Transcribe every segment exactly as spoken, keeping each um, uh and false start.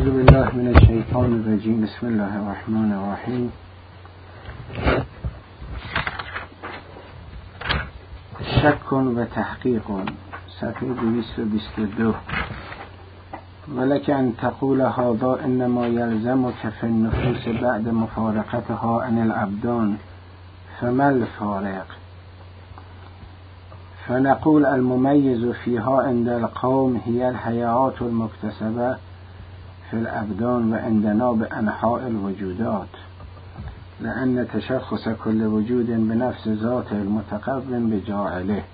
اعوذ بالله من الشیطان الرجیم. بسم الله الرحمن الرحیم. شک و تحقیق، صفحه دویست و بیست و دو. ولک ان تقول هذا انما یلزمک فی النفوس بعد مفارقتها عن الابدان فما الفارق؟ فنقول المميز فيها عند القوم هي الحياة المكتسبة في الأبدان وعندنا بأنحاء الوجودات، لأن تشخص كل وجود بنفس ذات المتقوم بجاعله.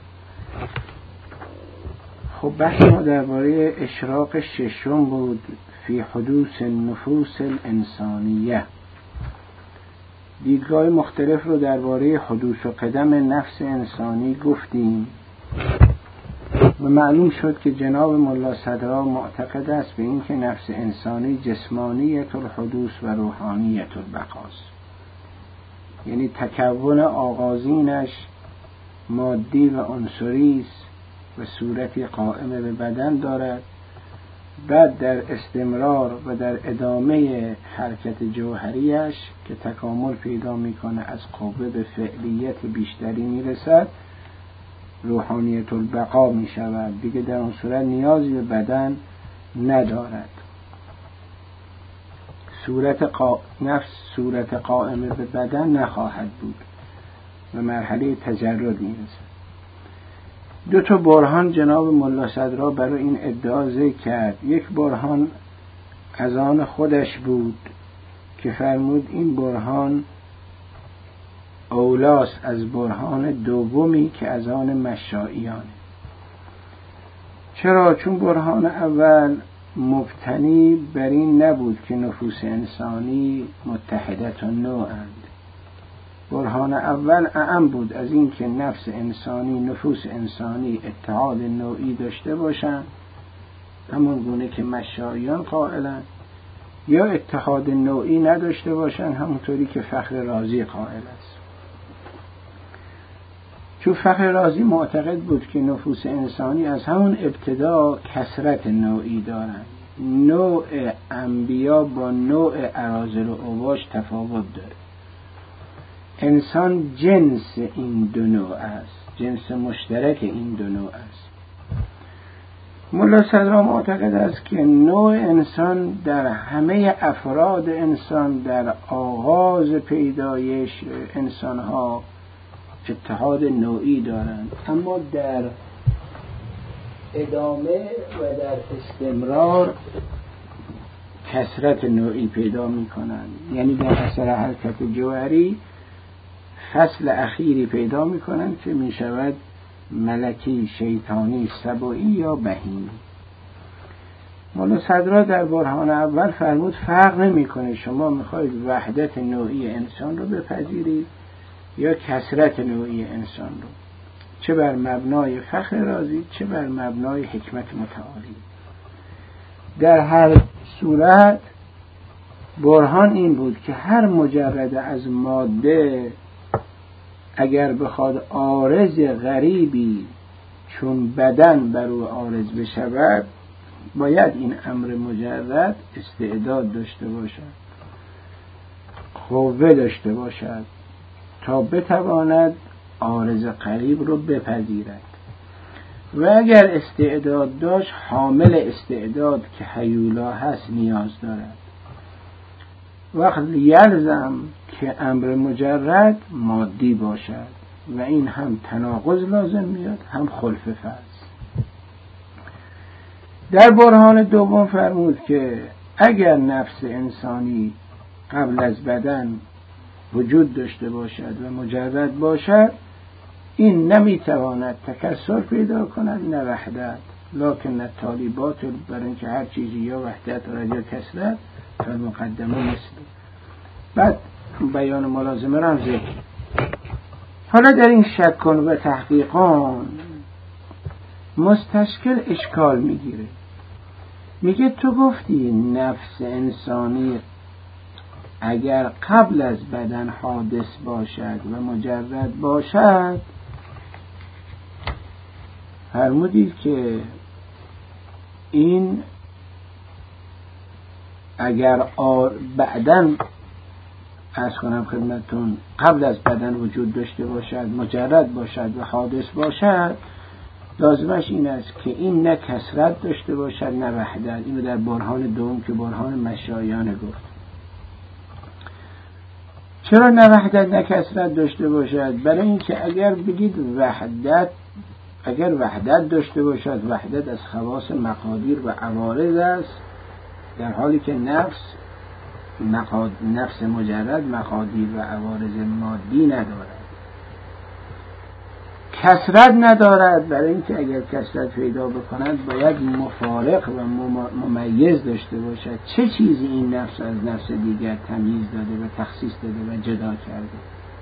خب بحث ما درباره اشراق ششم بود فی حدوث النفوس الانسانیه. دیدگاه مختلف رو درباره حدوث و قدم نفس انسانی گفتیم و معلوم شد که جناب ملا صدرا معتقد است به این که نفس انسانی جسمانیت الحدوث و روحانیت البقاست، یعنی تکون آغازینش مادی و عنصری است و صورتی قائمه به بدن دارد، بعد در استمرار و در ادامه حرکت جوهریش که تکامل پیدا میکنه از قوه به فعلیت بیشتری میرسد روحانیت البقا میشود، دیگه در اون صورت نیازی به بدن ندارد. صورت قا... نفس صورت قائمه به بدن نخواهد بود و مرحله تجرد میرسد. دو تا برهان جناب ملا صدرا برای این ادعا ذکر کرد. یک برهان از آن خودش بود که فرمود این برهان اولاست از برهان دومی که از آن مشائیانه. چرا؟ چون برهان اول مبتنی بر این نبود که نفوس انسانی متحدت و نوعند. برهان اول اعم بود از این که نفس انسانی، نفوس انسانی اتحاد نوعی داشته باشند، همون گونه که مشایان قائلند، یا اتحاد نوعی نداشته باشند، همونطوری که فخر رازی قائل است. چون فخر رازی معتقد بود که نفوس انسانی از همون ابتدا کثرت نوعی دارند، نوع انبیا با نوع اراذل و اوباش تفاوت داره. انسان جنس این دو نوع است، جنس مشترک این دو نوع است. ملا صدرا معتقد است که نوع انسان در همه افراد انسان در آغاز پیدایش انسانها اتحاد نوعی دارند، اما در ادامه و در استمرار کثرت نوعی پیدا می کنند. یعنی در اثر حرکت جوهری فصل اخیری پیدا می کنند که می شود ملکی، شیطانی، سبوئی یا بهیمی. مولا صدرا در برهان اول فرمود فرق نمی کنه شما می خواهید وحدت نوعی انسان رو بپذیرید یا کثرت نوعی انسان رو، چه بر مبنای فخر رازی چه بر مبنای حکمت متعالی. در هر صورت برهان این بود که هر مجرد از ماده اگر بخواد عارض غریبی چون بدن بر او عارض بشود باید این امر مجرد استعداد داشته باشد، قوه داشته باشد تا بتواند عارض قریب رو بپذیرد، و اگر استعداد داشت حامل استعداد که هیولا هست نیاز دارد. وقت یلزم که امر مجرد مادی باشد و این هم تناقض لازم میاد هم خلف فرض. در برهان دوم فرمود که اگر نفس انسانی قبل از بدن وجود داشته باشد و مجرد باشد این نمیتواند تکثر پیدا کند نه وحدت، لکن الطالبات برای اینکه هر چیزی یا وحدت و یا کثرت فالمقدمه مثل. بعد بیان ملازمه را هم ذکر. حالا در این شک و تحقیقان مستشکل اشکال میگیره. میگه تو گفتی نفس انسانی اگر قبل از بدن حادث باشد و مجرد باشد، فرمودید که این اگر بعداً عرض کنم خدمتتون قبل از بدن وجود داشته باشد، مجرد باشد و حادث باشد، لازمش این است که این نه کثرت داشته باشد نه وحدت. اینو در برهان دوم که برهان مشایانه گفت. چرا نه وحدت نه کثرت داشته باشد؟ برای اینکه اگر بگید وحدت، اگر وحدت داشته باشد، وحدت از خواص مقادیر و عوارض است، در حالی که نفس مقاد... نفس مجرد مقادیر و عوارض مادی ندارد. کثرت ندارد برای اینکه اگر کثرت پیدا بکند باید مفارق و ممیز داشته باشد. چه چیزی این نفس از نفس دیگر تمییز داده و تخصیص داده و جدا کرده؟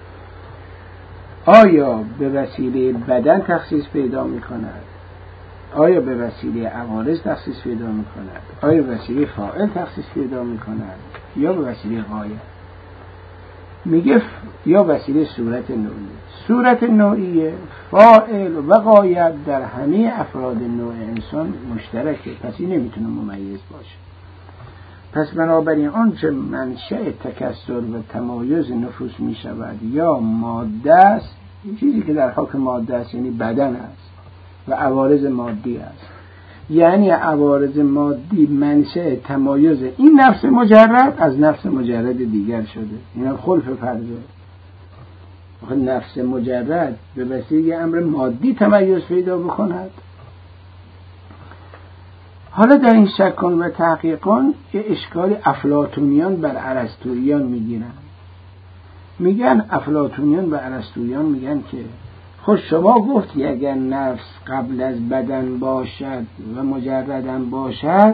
آیا به وسیله بدن تخصیص پیدا می کند؟ آیا به وسیله عوارض تخصیص پیدا می کند؟ آیا به وسیله فاعل تخصیص پیدا می کند؟ یا به وسیله غایه؟ میگه یا وسیله صورت نوعیه. صورت نوعیه فاعل و غایت در همه افراد نوع انسان مشترکه، پس این نمیتونه ممیز باشه. پس بنابراین آنچه منشأ تکثر و تمایز نفوس میشود یا ماده است، این چیزی که در حکم ماده است یعنی بدن است و عوارض مادی است. یعنی عوارض مادی منشأ تمایز این نفس مجرد از نفس مجرد دیگر شده. این خلف فرضه. نفس مجرد به وسیله امر مادی تمایز پیدا بکند. حالا در این شک کن و تحقیق کن یه اشکال افلاطونیان بر ارسطوییان میگیرن. میگن افلاطونیان و ارسطوییان میگن که خود شما گفتی اگر نفس قبل از بدن باشد و مجردن باشد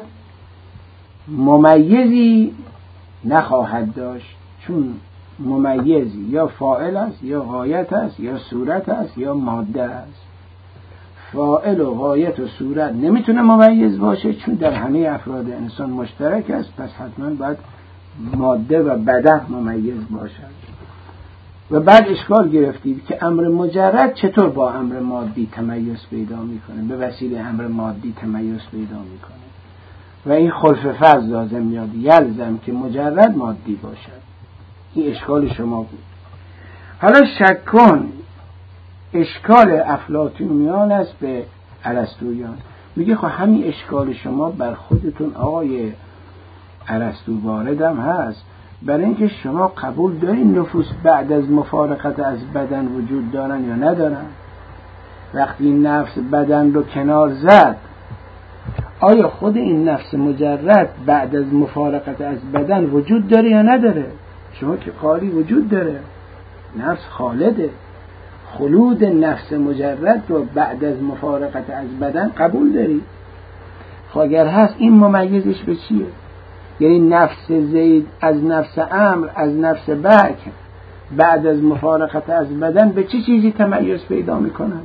ممیزی نخواهد داشت، چون ممیزی یا فاعل است یا غایت است یا صورت است یا ماده است. فاعل و غایت و صورت نمیتونه ممیز باشه چون در همه افراد انسان مشترک است، پس حتما باید ماده و بدن ممیز باشد. و بعد اشکال گرفتید که امر مجرد چطور با امر مادی تمایز پیدا میکنه، به وسیله امر مادی تمایز پیدا میکنه و این خلف فرض لازم میاد، یلزم که مجرد مادی باشد. این اشکال شما بود. حالا شک کن اشکال افلاطونیان است به ارسطویان. میگه خب همین اشکال شما بر خودتون آقای ارسطو واردم هست، برای اینکه شما قبول دارین نفوس بعد از مفارقت از بدن وجود دارن یا ندارن؟ وقتی نفس بدن رو کنار زد، آیا خود این نفس مجرد بعد از مفارقت از بدن وجود داره یا نداره؟ شما که قالی وجود داره، نفس خالده. خلود نفس مجرد رو بعد از مفارقت از بدن قبول داری؟ خب اگر هست این ممیزش به چیه؟ یعنی نفس زید از نفس امر از نفس بکر بعد از مفارقت از بدن به چه چیزی تمایز پیدا میکنن؟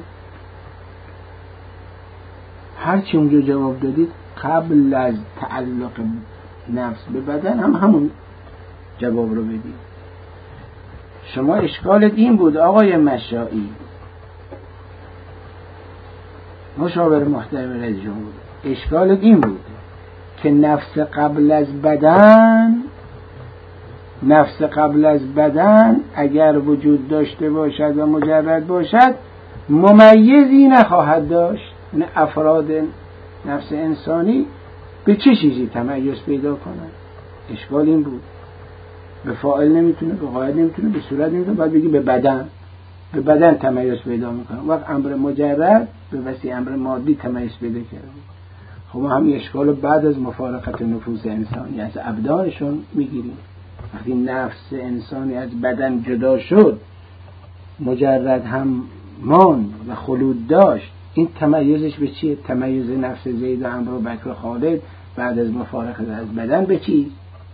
هرچی اونجا جواب دادید قبل از تعلق نفس به بدن هم همون جواب رو بدید. شما اشکالت این بود آقای مشائی، مشاور محترم رئیس جمهور، اشکالت این بود که نفس قبل از بدن نفس قبل از بدن اگر وجود داشته باشد و مجرد باشد ممیزی نخواهد داشت. یعنی افراد نفس انسانی به چه چیزی تمایز پیدا کنند؟ اشکال این بود. به فاعل نمیتونه، به غایت نمیتونه، به صورت نمیتونه، باید بگی به بدن به بدن تمایز پیدا میکنه. وقت امر مجرد به وسیله امر مادی تمایز پیدا کرده. خب ما هم اشکال رو بعد از مفارقت نفوس انسانی از ابدانشون میگیریم. وقتی نفس انسانی از بدن جدا شد، مجرد هم مان و خلود داشت، این تمایزش به چیه؟ تمایز نفس زید و عمرو و بکر و خالد بعد از مفارقت از بدن به چی؟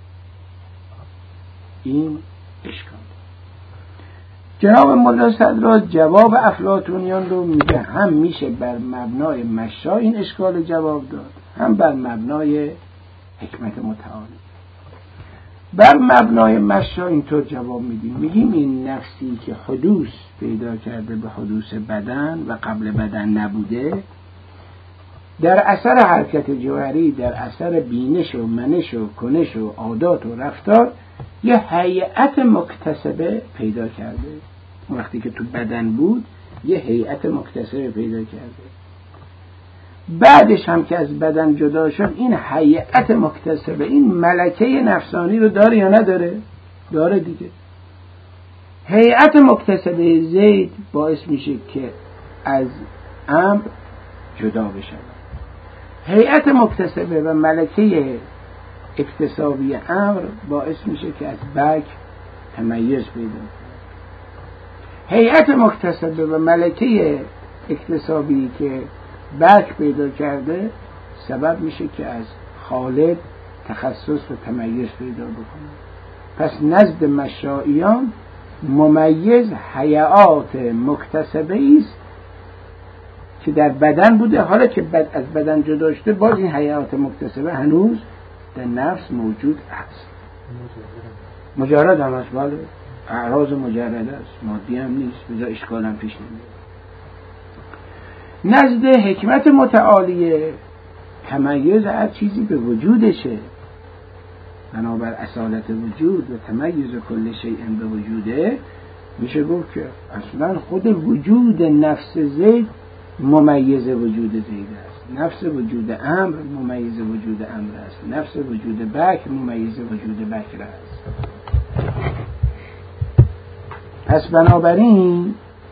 این اشکال. جناب ملا صدرا جواب افلاطونیان رو میگه هم میشه بر مبنای مشا این اشکال جواب داد، هم بر مبنای حکمت متعالی. بر مبنای مشا اینطور جواب میدیم، میگیم این نفسی که حدوث پیدا کرده به حدوث بدن و قبل بدن نبوده، در اثر حرکت جوهری، در اثر بینش و منش و کنش و عادات و رفتار یه هیئت مکتسبه پیدا کرده. وقتی که تو بدن بود یه هیئت مکتسبه پیدا کرده. بعدش هم که از بدن جدا شد این هیئت مکتسبه، این ملکه نفسانی رو داره یا نداره؟ داره دیگه. هیئت مکتسبه زید باعث میشه که از امر جدا بشه. هیئت مکتسبه و ملکه اکتسابی امر باعث میشه که از بک تمیز پیدا کنه. هیئت مکتسبه و ملکه اکتسابی که بک پیدا کرده سبب میشه که از خالد تخصص و تمیز پیدا بکنه. پس نزد مشاییان ممیز هیئات مکتسبه است که در بدن بوده، حالا که بد از بدن جدا شده باز این هیئات مکتسبه هنوز در نفس موجود است. مجرد هم است، بله، اعراض مجرد است، مادی هم نیست، بذار اشکال هم پیش نمیاد. نزد حکمت متعالیه تمیز هر چیزی به وجودشه، بنابر اصالت وجود و تمیز کل شیء به وجوده، میشه گفت که اصلا خود وجود نفس زید ممیز وجود زید است، نفس وجود امر ممیز وجود امر است، نفس وجود بکر ممیز وجود بکر است. پس بنابراین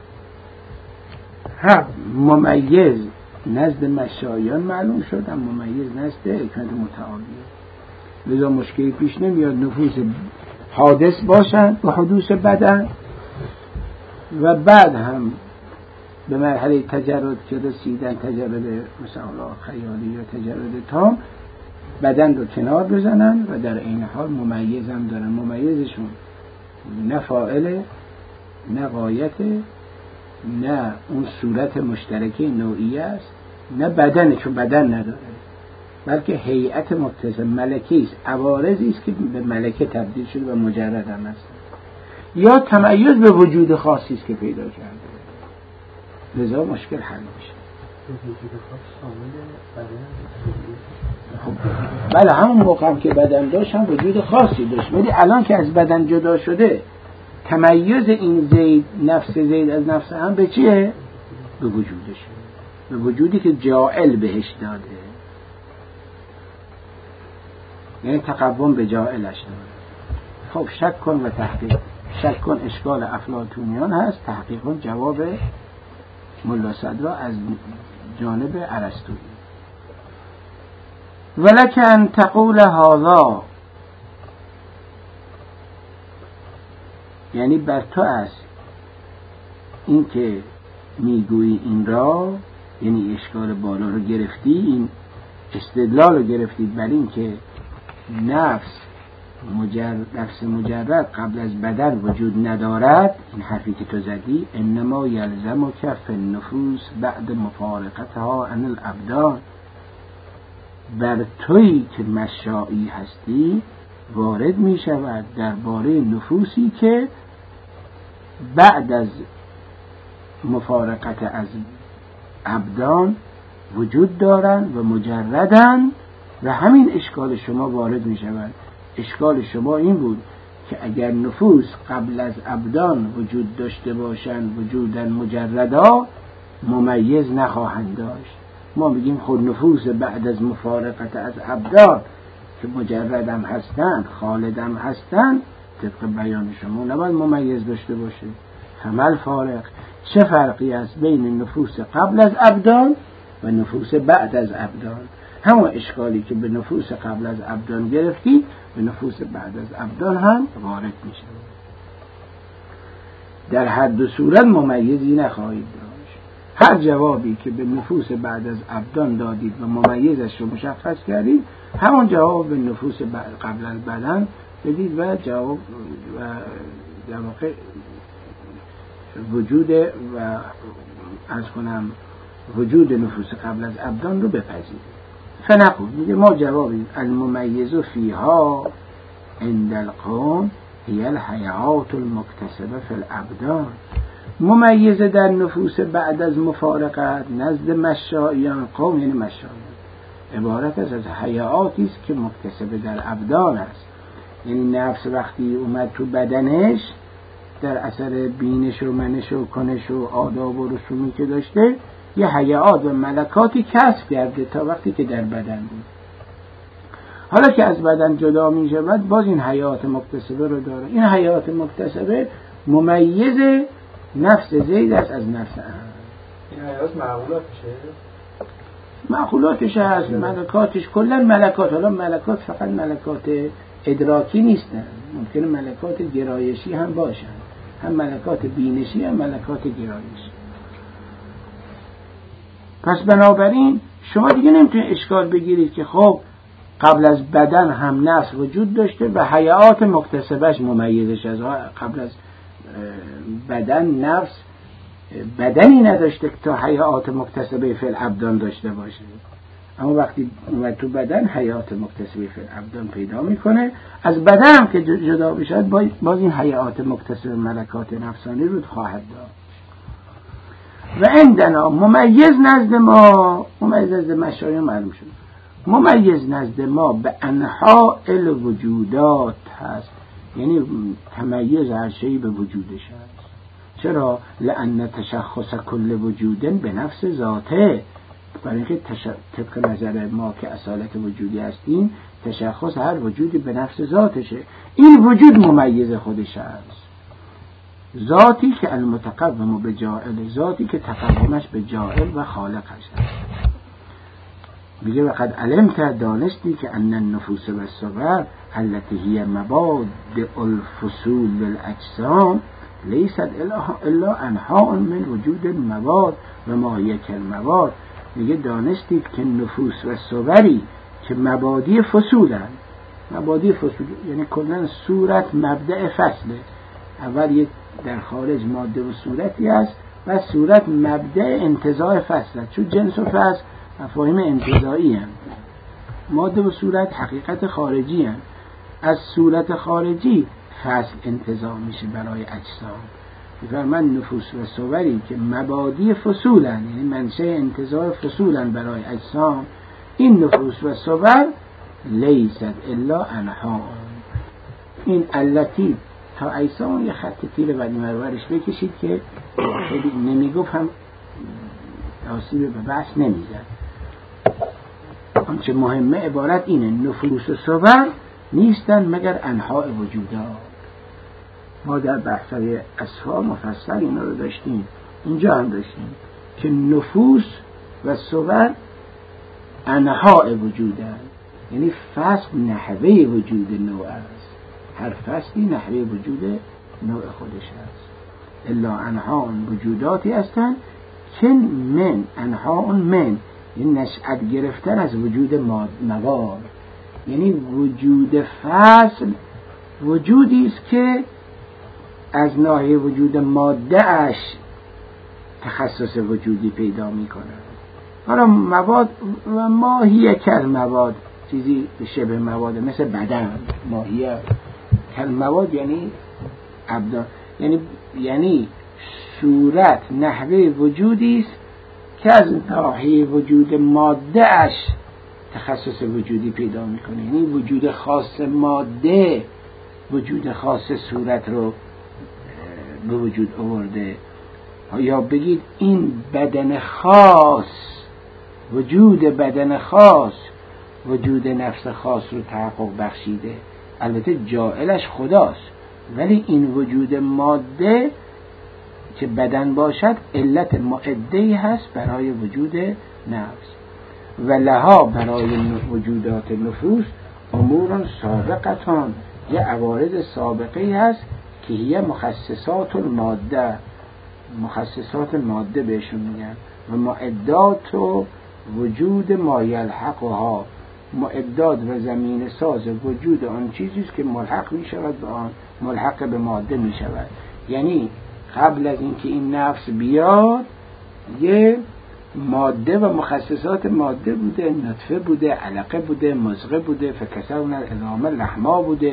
هم ممیز نزد مشایان معلوم شد، هم ممیز نزد حکمت متعالیه. لذا مشکلی پیش نمیاد نفوس حادث باشن به حدوث بدن و بعد هم به مرحله تجرد که رسیدن، تجرد مثلا خیالی یا تجرد تام، بدن رو کنار بزنن و در این حال ممیز هم دارن. ممیزشون نه فاعله، نه غایته، نه اون صورت مشترکه نوعی است، نه بدنه چون بدن نداره، بلکه هیئت متصل ملکی است، عوارضی است که به ملکه تبدیل شده و مجرد هم است، یا تمیز به وجود خاصی است که پیدا کرده. لذا مشکل حل میشه. خب بله، همون موقع هم که بدن داشت هم وجود خاصی داشت، ولی الان که از بدن جدا شده تمیز این زید، نفس زید از نفس هم به چیه؟ به وجودش، به وجودی که جائل بهش داده، یعنی تقوم به جائلش داده. خب شک کن و تحقیق. شک کن اشکال افلاطونیان هست، تحقیق کن جواب ملا صدرا از جانب ارسطویی. ولکن تقول هذا، یعنی بر تو است این که میگویی این را، یعنی اشکال بالا رو گرفتی، این استدلال رو گرفتید بر این که نفس مجرد نفس مجرد قبل از بدن وجود ندارد، این حرفی که تو زدی، انما یلزم کف النفوس بعد مفارقتها عن الابدان، بر تویی که مشائی هستی وارد می شود درباره نفوسی که بعد از مفارقت از ابدان وجود دارند و مجردند، و همین اشکال شما وارد می شود. اشکال شما این بود که اگر نفوس قبل از ابدان وجود داشته باشند وجودن مجردا، ممیز نخواهند داشت. ما میگیم خود نفوس بعد از مفارقت از ابدان که مجردم هستند، خالدم هستند، طبق بیان شما نباید ممیز داشته باشه. فمل فارق، چه فرقی است بین نفوس قبل از ابدان و نفوس بعد از ابدان؟ همون اشکالی که به نفوس قبل از ابدان گرفتی به نفوس بعد از ابدان هم وارد میشه. در هر دو صورت ممیزی نخواهید داشت. هر جوابی که به نفوس بعد از ابدان دادید و ممیزش رو مشخص کردید، همون جواب به نفوس قبل از بدن بدید و جواب و در واقع وجود و از کنم وجود نفوس قبل از ابدان رو بپذیرید. فنقول، میگه ما جوابیم الممیز فیها عند القوم هی الحیات المکتسبه فی الابدان، ممیزه در نفوس بعد از مفارقت نزد مشایان، قوم یعنی مشایان، عبارت است از حیاتی است که مکتسبه در ابدان است. یعنی نفس وقتی اومد تو بدنش در اثر بینش و منش و کنش و آداب و رسومی که داشته یه حیات و ملکاتی کسب کرده تا وقتی که در بدن بود. حالا که از بدن جدا می شود باز این حیات مکتسبه رو داره. این حیات مکتسبه ممیز نفس زید است از نفس احد. این حیات معقولاتشه؟ معقولاتش هست، ملکاتش، کلا ملکات. حالا ملکات فقط ملکات ادراکی نیستن، ممکنه ملکات گرایشی هم باشن، هم ملکات بینشی هم ملکات گرایشی. پس بنابراین شما دیگه نمیتونید اشکال بگیرید که خب قبل از بدن هم نفس وجود داشته و حیات مکتسبش ممیزش از قبل از بدن نفس بدنی نداشته که تا حیات مکتسبه فی الابدان داشته باشه، اما وقتی اومد تو بدن حیات مکتسبه فی الابدان پیدا میکنه. از بدن هم که جدا بشه باز این حیات مکتسبه ملکات نفسانی رو خواهد داشت. و عندنا ممیز نزد ما، ممیز نزد مشایخ معلوم شد، ممیز نزد ما به انحاء الوجودات هست، یعنی تمیز هر شیء به وجودش هست. چرا؟ لأن تشخص کل وجود به نفس ذاته، برای اینکه تش... طبق نظر ما که اصالت وجودی هستیم تشخص هر وجودی به نفس ذاتشه. این وجود ممیز خودش هست، ذاتی که المتقوم به جاعل، ذاتی که تقومش به جاعل و خالقش هست. میگه وقد علمت، دانستی که ان النفوس و الصور التي هي مبادئ الفصول للاجسام لیست الا انحاء من وجود المواد و ماهیه المواد. میگه دانستی که نفوس و صوری که مبادی فصولن، مبادی فصول یعنی کلا صورت مبدأ فصله، اول یک در خارج ماده و صورتی است و صورت مبدأ انتزاع فصله، چون جنس و فصل مفاهیم انتزاعی هستند. ماده و صورت حقیقت خارجی هستند، از صورت خارجی فصل انتزاع میشه برای اجسام. میفرمان نفوس و صوری که مبادی فصولن، یعنی منشأ انتزاع فصولن برای اجسام، این نفوس و صور لیست الا انحاء. این التی تا اجسام یه خط تیر بعد مرورش بکشید که خیلی نمیگفت هم آسیب به بحث نمیزد. آنچه مهمه عبارت اینه، نفوس و صور نیستن مگر انحاء وجودات. ما در بحثای اصفا مفصل اینا رو داشتیم، اینجا هم داشتیم که نفوس و صور انحاء وجودن، یعنی فصل نحوه وجود نوع است، هر فصلی نحوه وجود نوع خودش است. الا انحاء وجوداتی هستن که من انحاء من، یعنی نشأت گرفتن از وجود مواد، یعنی وجود فصل وجودی است که از ناحیه وجود ماده اش تخصص وجودی پیدا می کنه. حالا مواد و ماهیه کل مواد، چیزی شبه مواد مثل بدن، ماهیه کل مواد یعنی ابدان، یعنی یعنی صورت نحوه وجودی است که از ناحیه وجود ماده اش تخصص وجودی پیدا میکنه. یعنی وجود خاص ماده وجود خاص صورت رو به وجود آورده، یا بگید این بدن خاص، وجود بدن خاص وجود نفس خاص رو تحقق بخشیده. البته جاعلش خداست، ولی این وجود ماده که بدن باشد علت معده‌ای هست برای وجود نفس. و لها برای وجودات نفوس امور سابقتان، یه عوارض سابقی هست که هی مخصصات الماده، مخصصات ماده بهشون میگن، و معدات و وجود ما یلحقها، معدات و زمین ساز وجود آن چیزیست که ملحق میشود به آن، ملحق به ماده میشود. یعنی قبل از اینکه این نفس بیاد یه ماده و مخصصات ماده بوده، نطفه بوده، علقه بوده، مضغه بوده، فکسرنا العظام لحما بوده،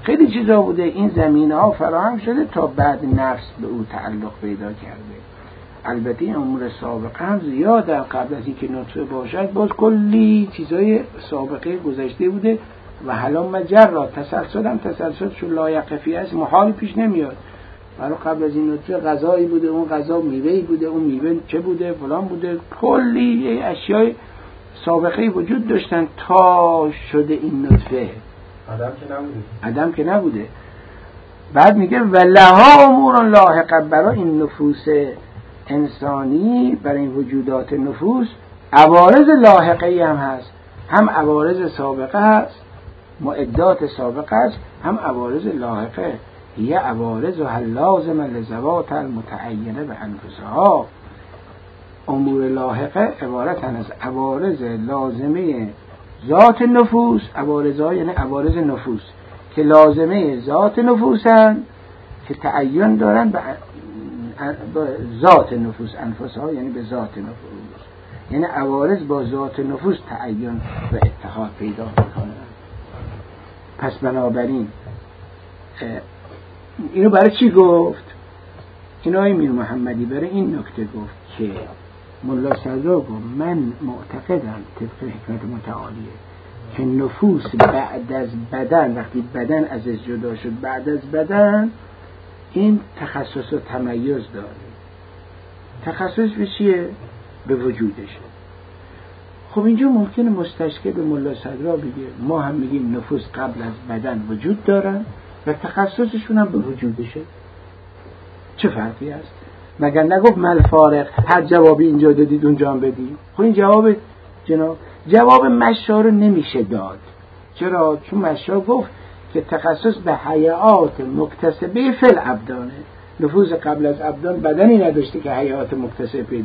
خیلی چیزا بوده، این زمینه ها فراهم شده تا بعد نفس به او تعلق پیدا کرده. البته این امور سابقه هم زیاده، قبل از اینکه نطفه باشد باز کلی چیزای سابقه گذشته بوده و حالا مجرا تسلسل هم تسلسل شو لایقفی است، محال پیش نمیاد. برای قبل از این نطفه غذایی بوده، اون غذا میوه‌ای بوده، اون میوه چه بوده، فلان بوده، کلی اشیای سابقه وجود داشتن تا شده این نطفه. آدم که نبوده. آدم که نبوده. بعد میگه ولها امور لاحقه، برای این نفوس انسانی، برای این وجودات نفوس عوارض لاحقه هم هست، هم عوارض سابقه هست، معدات سابقه هست، هم عوارض لاحقه. هي عوارض و لازم لذوات المتعینه به انفسها. امور لاحقه عبارتن از عوارض لازمه ذات نفوس، عوارض ها یعنی عوارض نفوس که لازمه ذات نفوسن، که تعین دارن به ذات نفوس، انفس ها یعنی به ذات نفوس، یعنی عوارض با ذات نفوس تعین و اتحاد پیدا میکنن. پس بنابراین اینو برای چی گفت؟ اینو ای میر محمدی برای این نکته گفت که ملا صدرا گفت من معتقدم طبق حکمت متعالیه که نفوس بعد از بدن، وقتی بدن ازش جدا شد، بعد از بدن این تخصص و تمیز داره. تخصص به چیه؟ به وجودشه. خب اینجا ممکنه مستشکل به ملا صدرا بگه ما هم میگیم نفوس قبل از بدن وجود دارن و تخصصشون هم به وجودشه، چه فرقی هست؟ مگر نگفت مل فارق هر جوابی اینجا دادید اونجا هم بدید؟ خب این جواب جناب جواب مشا رو نمیشه داد. چرا؟ چون مشا گفت که تخصص به حیات مکتسبه فی الابدانه. نفوس قبل از ابدان بدنی نداشته که حیات مکتسبه پیدا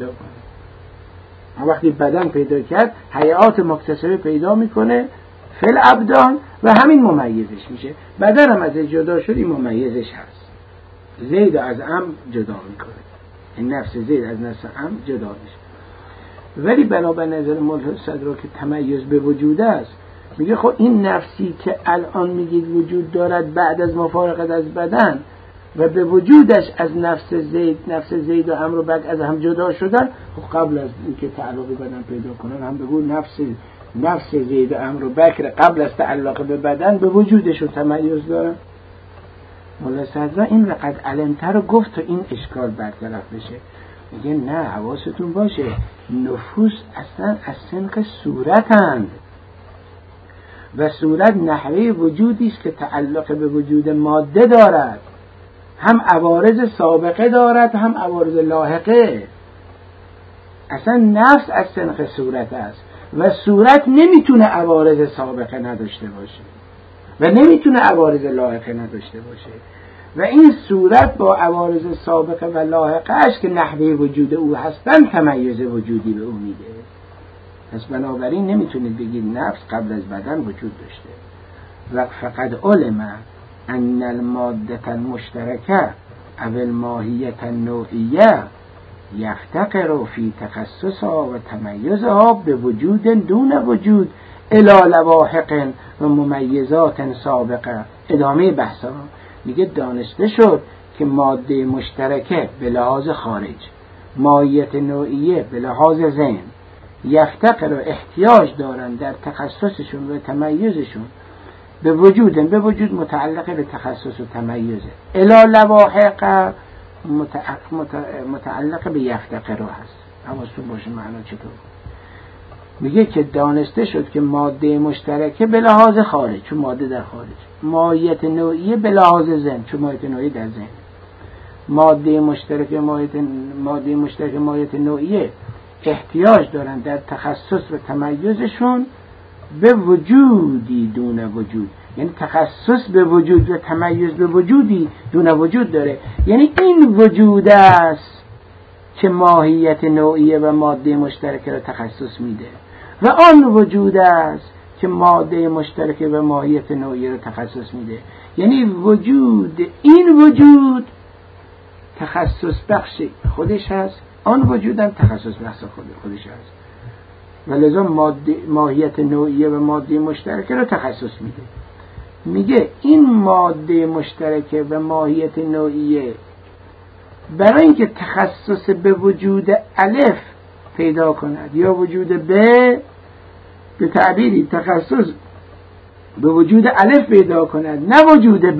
کنه. وقتی بدن پیدا کرد حیات مکتسبه پیدا میکنه فی الابدان و همین ممیزش میشه. بدن هم از جدا شد، این ممیزش هست. زید از ام جدا میکنه، این نفس زید از نفس ام جدا میشه. ولی بنابر نظر مولانا صدرا که تمیز به وجود است، میگه خب این نفسی که الان میگید وجود دارد بعد از مفارقت از بدن و به وجودش از نفس زید نفس زید و امر و بعد از هم جدا شدن، خب قبل از اینکه تعلق بدن پیدا کنن هم بگو نفس نفس زید و امر و بکر قبل از تعلق به بدن به وجودشون تمیز دارن. مولا صدرا این وقت علمتر رو گفت تا این اشکال برطرف بشه. میگه نه، حواستون باشه نفوس اصلا از سنخ صورتند و صورت نحوه وجودی است که تعلق به وجود ماده دارد، هم عوارض سابقه دارد هم عوارض لاحقه. اصلا نفس از سنخ صورت است و صورت نمیتونه عوارض سابقه نداشته باشه و نمیتونه عوارض لاحقه نداشته باشه و این صورت با عوارض سابقه و لاحقه اش که نحوه وجود او هستن تمیز وجودی به او میده. پس بنابراین نمیتونید بگید نفس قبل از بدن وجود داشته. و فقط علم ان الماده المشترکه او الماهیه النوعیه یفتقر فی تخصصها و تمیزها به وجود دون وجود الی لواحق و ممیزات سابقه. ادامه بحثا میگه دانسته شد که ماده مشترکه به لحاظ خارج، ماهیت نوعیه به لحاظ ذهن، یفتقر و احتیاج دارن در تخصصشون و تمیزشون به وجود به وجود متعلق به تخصص و تمیزه. الی لواحق متعلق به یفتقر هست. حواستون باشه معنا چطور. میگه که دانسته شد که ماده مشترکه به لحاظ خارج، چون ماده در خارج، ماهیت نوعیه به لحاظ ذهن، چون ماهیت نوعی در ذهن، ماده مشترک ماهیت ماده مشترک ماهیت نوعیه احتیاج دارن در تخصص و تمیزشون به وجودی دون وجود، یعنی تخصص به وجود و تمیز به وجودی دون وجود داره. یعنی این وجود است که ماهیت نوعیه و ماده مشترکه را تخصص میده و آن وجود است که ماده مشترکه و ماهیت نوعیه را تخصص میده. یعنی وجود این وجود تخصص بخش خودش هست، آن وجود هم تخصص بخش خودش هست و لذا ماده ماهیت نوعیه و ماده مشترکه را تخصص میده. میگه این ماده مشترکه و ماهیت نوعیه برای اینکه تخصص به وجود الف پیدا کند یا وجود ب، به تعبیری تخصص به وجود الف پیدا کند نه وجود ب،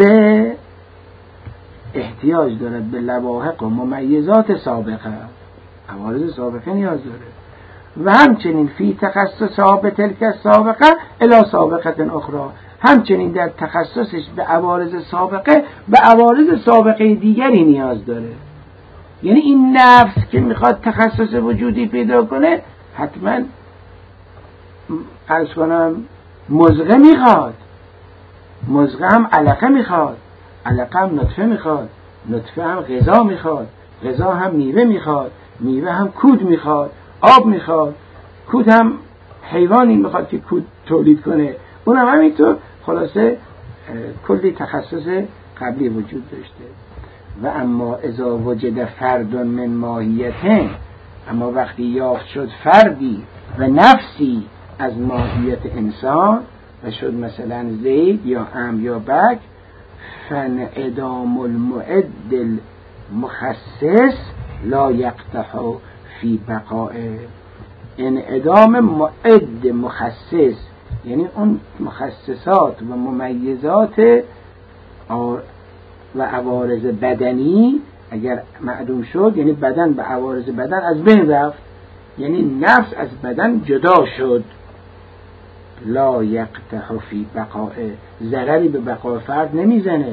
احتیاج دارد به لواحق و ممیزات سابقه، عوارض سابقه نیاز داره. و همچنین فی تخصصها به تلک سابقه الی سابقه اخرى، همچنین در تخصصش به عوارض سابقه به عوارض سابقه دیگری نیاز داره. یعنی این نفس که میخواد تخصص وجودی پیدا کنه حتما عرض کنم مزغه میخواد، مزغه هم علقه میخواد، علقه هم نطفه میخواد، نطفه هم غذا میخواد، غذا هم میوه میخواد، میوه هم کود میخواد، آب میخواد، کود هم حیوانی میخواد که کود تولید کنه، اون هم همینطور. خلاصه کلی تخصص قبلی وجود داشته. و اما اذا وجد فرد من ماهیتین، اما وقتی یافت شد فردی و نفسی از ماهیت انسان و شد مثلا زید یا ام یا بک، فانعدام المعد المخصص لا یقتح فی بقاء. انعدام معد مخصص یعنی اون مخصصات و ممیزات و عوارض بدنی اگر معدوم شد، یعنی بدن به عوارض بدن از بین رفت، یعنی نفس از بدن جدا شد، لا یقتح فی بقاء، ضرری به بقای فرد نمیزنه.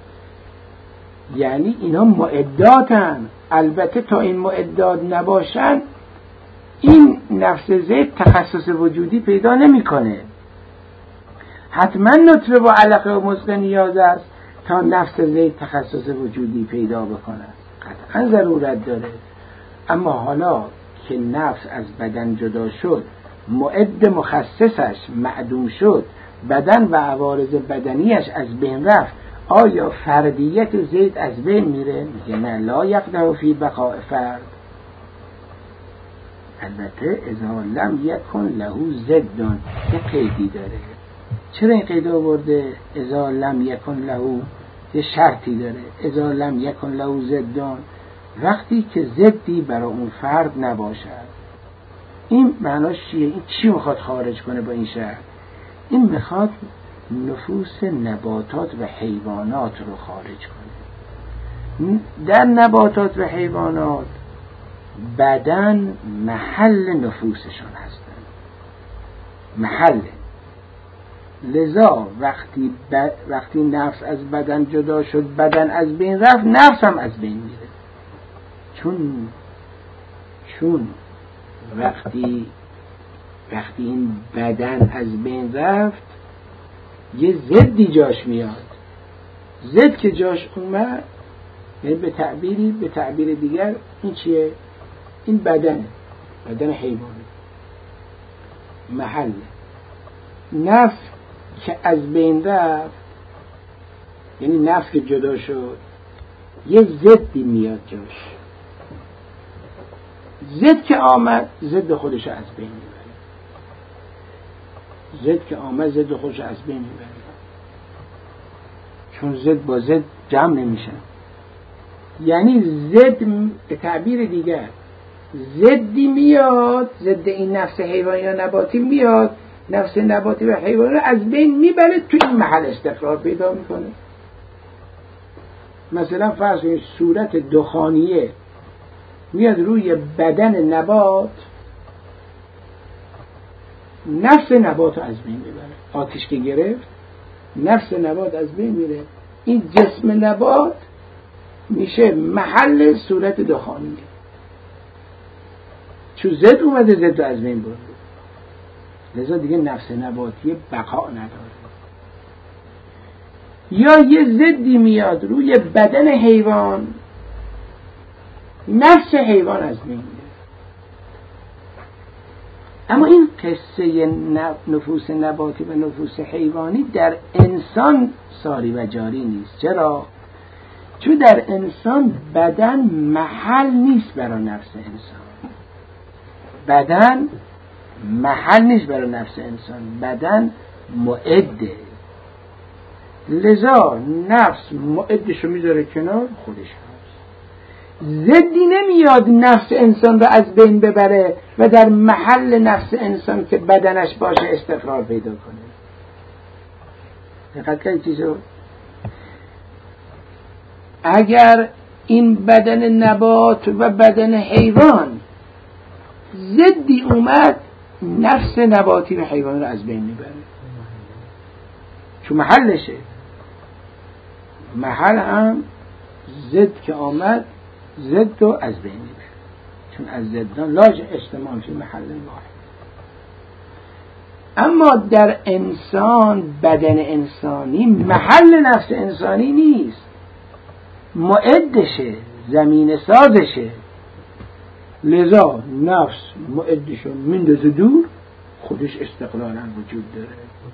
یعنی اینا معداتن، البته تا این معدات نباشن این نفس زید تخصص وجودی پیدا نمیکنه. حتما نطفه و علقه و مزغه نیاز است تا نفس زید تخصص وجودی پیدا بکنه، قطعا ضرورت داره. اما حالا که نفس از بدن جدا شد، معد مخصصش معدوم شد، بدن و عوارض بدنیش از بین رفت، آیا فردیت زید از بین میره؟ میگه نه، لا یقتح فی بقاء فرد. البته اذا لم یکن له ضد، یه قیدی داره. چرا این قید آورده؟ اذا لم یکن له، یه شرطی داره. اذا لم یکن له ضد، وقتی که ضدی برای اون فرد نباشد. این معناش چیه؟ این چی میخواد خارج کنه با این شرط؟ این میخواد نفوس نباتات و حیوانات رو خارج کنه. در نباتات و حیوانات بدن محل نفوسشون هستن، محل. لذا وقتی ب... وقتی نفس از بدن جدا شد، بدن از بین رفت، نفس هم از بین میره. چون چون وقتی وقتی این بدن از بین رفت یه ضدی جاش میاد. ضد که جاش اومد، یعنی به تعبیری به تعبیر دیگر این چیه؟ این بدن بدن حیوانی محل. نفس که از بین رفت، یعنی نفس که جدا شد، یه ضدی میاد جاش. ضد که آمد ضد خودش از بین میبره. ضد که آمد ضد خودش از بین میبره، چون ضد با ضد جمع نمیشن. یعنی ضد به تعبیر دیگر ضدی میاد، ضد این نفس حیوانی یا نباتی میاد، نفس نباتی و حیوانی از بین میبره، تو این محل استقرار پیدا میکنه. مثلا فرض کنید صورت دخانیه میاد روی بدن نبات، نفس نبات از بین میبره. آتش که گرفت نفس نبات از بین میره، این جسم نبات میشه محل صورت دخانیه، چون زد اومده زد از بین برده. لذا دیگه نفس نباتی بقا نداره. یا یه زدی میاد روی بدن حیوان، نفس حیوان از بین میره. اما این قصه نفوس نباتی و نفوس حیوانی در انسان ساری و جاری نیست. چرا؟ چون در انسان بدن محل نیست برای نفس انسان. بدن محل نیست برای نفس انسان. بدن معده. لذا نفس معدشو میذاره کنار، خودش هست. ضدی نمیاد نفس انسان رو از بین ببره و در محل نفس انسان که بدنش باشه استقرار پیدا کنه. دقت کنید چیزو. اگر این بدن نبات و بدن حیوان ضدی اومد، نفس نباتی و حیوان رو از بین میبره، چون محلشه. محل هم ضد که آمد ضد رو از بین میبره، چون از ضدان لاج اجتماع فی محل واحد. اما در انسان، بدن انسانی محل نفس انسانی نیست، معدشه، زمین سازشه. لذا نفس معدشو میندازه دور، خودش استقلالا وجود داره.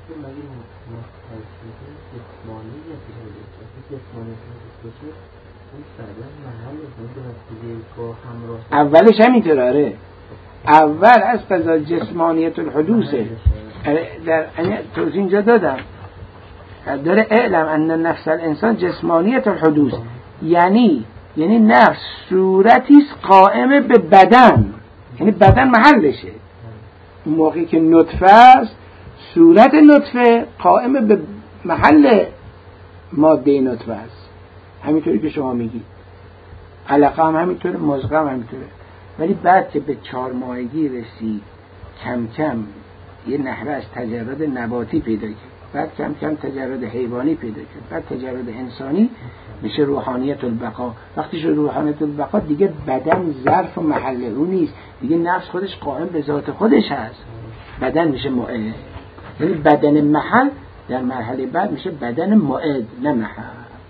اولش همینطور. آره اول از فضا جسمانیت الحدوثه. در توضیح اینجا دادم، داره اعلم ان نفس الانسان جسمانیت الحدوث، یعنی یعنی نفس صورتی است قائم به بدن، یعنی بدن محلشه. اون موقعی که نطفه است، صورت نطفه قائم به محل ماده نطفه است، همینطوری که شما میگید. علقه هم همینطوره، مضغه هم همینطوره. ولی بعد که به چهار ماهگی رسید، کم کم یه نحوه از تجرد نباتی پیدا کرد، بعد کم کم تجرد حیوانی پیدا کرد، بعد تجرد انسانی، میشه روحانیت البقا. وقتی شد روحانیت البقا، دیگه بدن ظرف و محل او نیست، دیگه نفس خودش قائم به ذات خودش هست، بدن میشه معد. یعنی بدن محل در مرحله بعد میشه بدن معد، نه محل.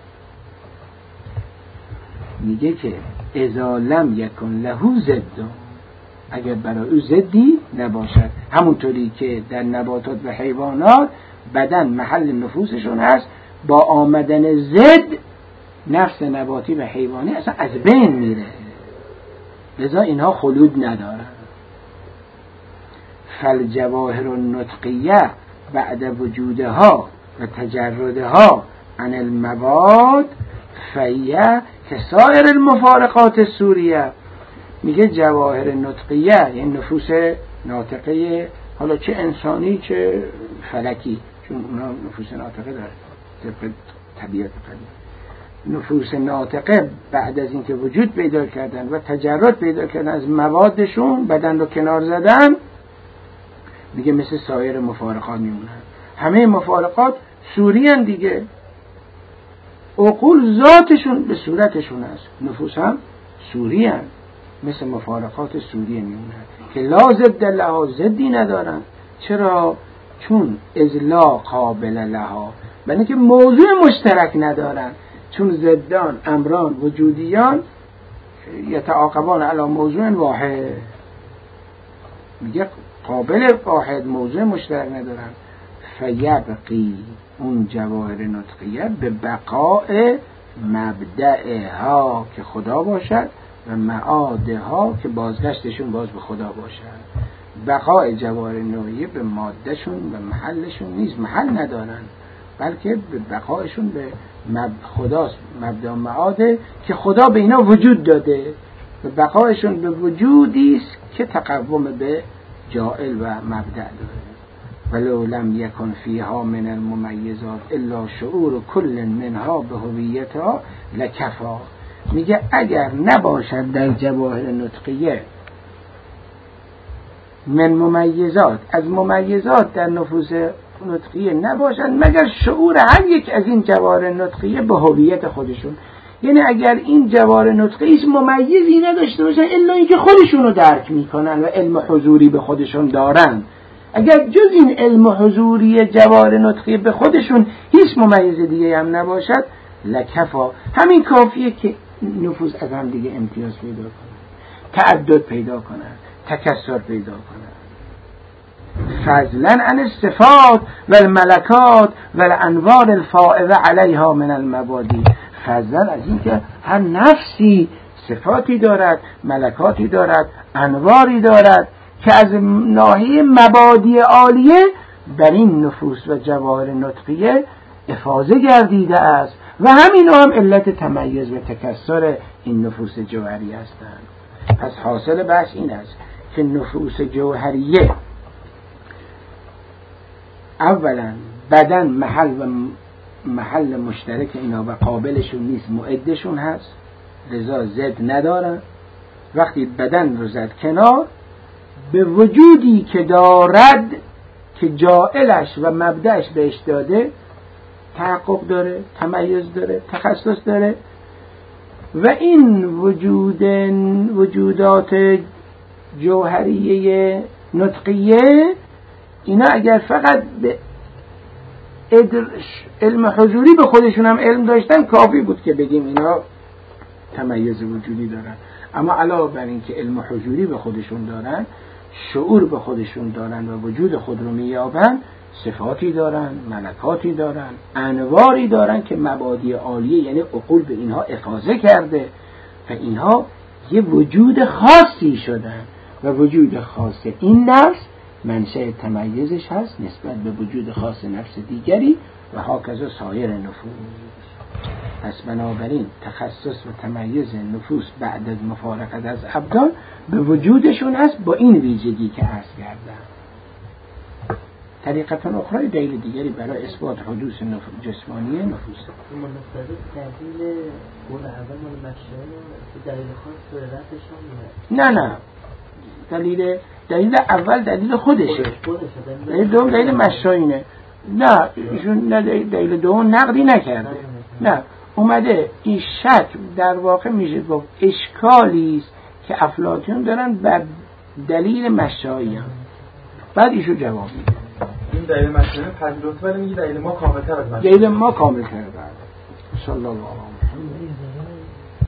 میگه که اذا لم یکن له ضد، اگر برای او ضدی نباشد، همونطوری که در نباتات و حیوانات بدن محل نفوسشون هست، با آمدن ضد نفس نباتی و حیوانی اصلا از بین میره، لذا اینها خلود ندارن. فالجواهر النطقیه بعد وجودها و تجردها عن المواد فیه که سایر المفارقات السوریه. میگه جواهر نطقیه یعنی نفوس ناطقه، حالا چه انسانی چه فلکی، چون اونا نفوس ناطقه داره طبق طبیعت قدیم. نفوس ناطقه بعد از اینکه وجود پیدا کردن و تجرد پیدا کردن از موادشون، بدن رو کنار زدن، میگه مثل سایر مفارقات میمونن. همه مفارقات سوری هن دیگه، عقول ذاتشون به صورتشون هست، نفوس هم سوری هن، مثل مفارقات سوری میمونن که لا ضد لها، ضدی ندارن. چرا؟ چون از لا قابل لها، یعنی که موضوع مشترک ندارن، چون ضدان امران وجودیان یتعاقبان علی موضوع واحد. میگه قابل واحد موضوع مشترک ندارن. فیبقی اون جواهر نطقیه به بقاء مبدأها که خدا باشد و معادها که بازگشتشون باز به خدا باشد. بقاء جواهر نطقیه به مادهشون و محلشون نیست، محل ندارن، بلکه به بقایشون به خداست، مبدا معاده که خدا به اینا وجود داده، و بقایشون به وجودی است که تقوم به جائل و مبدأ داره. ولو لم یکن فیها من الممیزات الا شعور کل منها به هویتها لکفا. میگه اگر نباشد در جواهر نطقیه من ممیزات، از ممیزات در نفوس نطقیه نباشد مگر شعور هر یک از این جواهر نطقیه به هویت خودشون. یعنی اگر این جواهر نطقی ممیزی نداشته باشن الا اینکه خودشون رو درک میکنن و علم حضوری به خودشون دارن، اگر جز این علم حضوری جواهر نطقی به خودشون هیچ ممیز دیگه هم نباشد لکفا، همین کافیه که نفوس از هم دیگه امتیاز پیدا کنن، تعدد پیدا کنن، تکثر پیدا کنن. فضلا عن الصفات و الملکات و الانوار الفائضه علیها من المبادی. فضلا از این که هر نفسی صفاتی دارد، ملکاتی دارد، انواری دارد که از ناحیه مبادی عالیه بر این نفوس و جواهر نطقیه افاضه گردیده است و همین هم علت تمیز و تکثر این نفوس جوهری هستند. پس حاصل بحث این است که نفوس جوهریه اولا بدن محل و محل مشترک اینا و قابلشون نیست، معدشون هست، لذا ضد ندارن. وقتی بدن رو زد کنار، به وجودی که دارد که جائلش و مبدأش بهش داده تحقق داره، تمیز داره، تخصص داره. و این وجود وجودات جوهریه نطقیه اینا اگر فقط به علم حضوری به خودشون هم علم داشتن کافی بود که بگیم اینا تمیز وجودی دارن. اما علاوه بر این که علم حضوری به خودشون دارن، شعور به خودشون دارن و وجود خود رو میابن، صفاتی دارن، ملکاتی دارن، انواری دارن که مبادی عالیه، یعنی عقول به اینها افاضه کرده و اینها یه وجود خاصی شدن و وجود خاص این نفس منشأ تمیزش هست نسبت به وجود خاص نفس دیگری و هاکذا سایر نفوس. پس بنابراین تخصص و تمیز نفوس بعد از مفارقت از ابدان به وجودشون هست با این ویژگی که عرض کردم. طریقتا اخرى دلیل دیگری برای اثبات حدوث نفوس جسمانی نفوس. دلیل اون اول مال مشهور دلیل خاص رفتشون نه نه دلیل دلیل اول دلیل خودشه، دلیل دوم دلیل مشاینه. نه ایشون نه دلیل دوم نقدی نکرده، نه اومده این شک در واقع میشه گفت اشکالی است که افلاطون دارن بر دلیل مشایی هم. بعد ایشون جواب میده این دلیل مشایی پذیرفته ولی میگه دلیل ما کامل‌تر از مشایی، دلیل ما کامل‌تره. بعد ان شاء الله